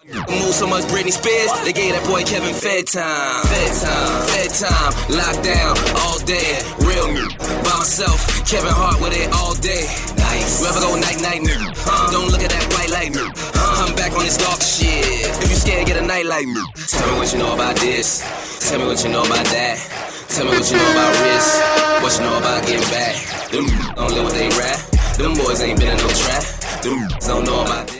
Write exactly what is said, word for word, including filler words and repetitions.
Move so much Britney Spears, they gave that boy Kevin Fed time. Fed time, Fed time, lockdown all day. Real new, by myself, Kevin Hart with it all day. Nice. Whoever go night night, huh? Don't look at that white light, huh? I'm back on this dark shit. If you scared, get a night light. Tell me what you know about this. Tell me what you know about that. Tell me what you know about risk. What you know about getting back. Them don't live what they rap. Them boys ain't been in no trap. Them don't know about this.